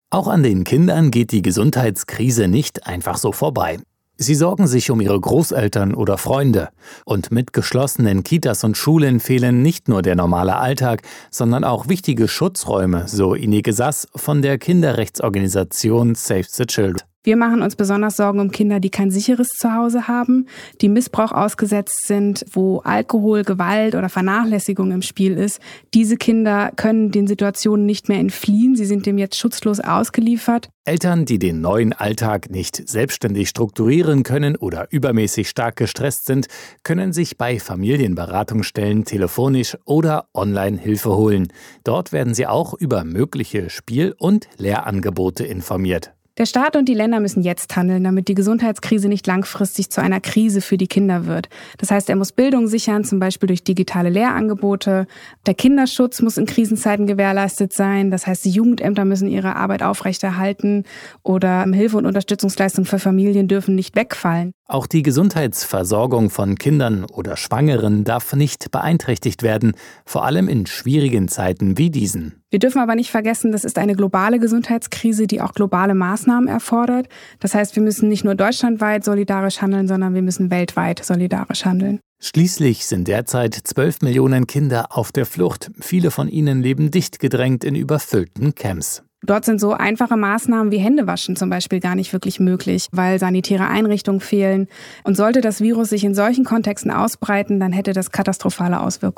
Auch an den Kindern geht die Gesundheitskrise nicht einfach so vorbei. Sie sorgen sich um ihre Großeltern oder Freunde. Und mit geschlossenen Kitas und Schulen fehlen nicht nur der normale Alltag, sondern auch wichtige Schutzräume, so Ineke Sass von der Kinderrechtsorganisation Save the Children. Wir machen uns besonders Sorgen um Kinder, die kein sicheres Zuhause haben, die Missbrauch ausgesetzt sind, wo Alkohol, Gewalt oder Vernachlässigung im Spiel ist. Diese Kinder können den Situationen nicht mehr entfliehen, sie sind dem jetzt schutzlos ausgeliefert. Eltern, die den neuen Alltag nicht selbstständig strukturieren können oder übermäßig stark gestresst sind, können sich bei Familienberatungsstellen telefonisch oder online Hilfe holen. Dort werden sie auch über mögliche Spiel- und Lehrangebote informiert. Der Staat und die Länder müssen jetzt handeln, damit die Gesundheitskrise nicht langfristig zu einer Krise für die Kinder wird. Das heißt, er muss Bildung sichern, zum Beispiel durch digitale Lehrangebote. Der Kinderschutz muss in Krisenzeiten gewährleistet sein. Das heißt, die Jugendämter müssen ihre Arbeit aufrechterhalten oder Hilfe- und Unterstützungsleistungen für Familien dürfen nicht wegfallen. Auch die Gesundheitsversorgung von Kindern oder Schwangeren darf nicht beeinträchtigt werden, vor allem in schwierigen Zeiten wie diesen. Wir dürfen aber nicht vergessen, das ist eine globale Gesundheitskrise, die auch globale Maßnahmen erfordert. Das heißt, wir müssen nicht nur deutschlandweit solidarisch handeln, sondern wir müssen weltweit solidarisch handeln. Schließlich sind derzeit 12 Millionen Kinder auf der Flucht. Viele von ihnen leben dicht gedrängt in überfüllten Camps. Dort sind so einfache Maßnahmen wie Händewaschen zum Beispiel gar nicht wirklich möglich, weil sanitäre Einrichtungen fehlen. Und sollte das Virus sich in solchen Kontexten ausbreiten, dann hätte das katastrophale Auswirkungen.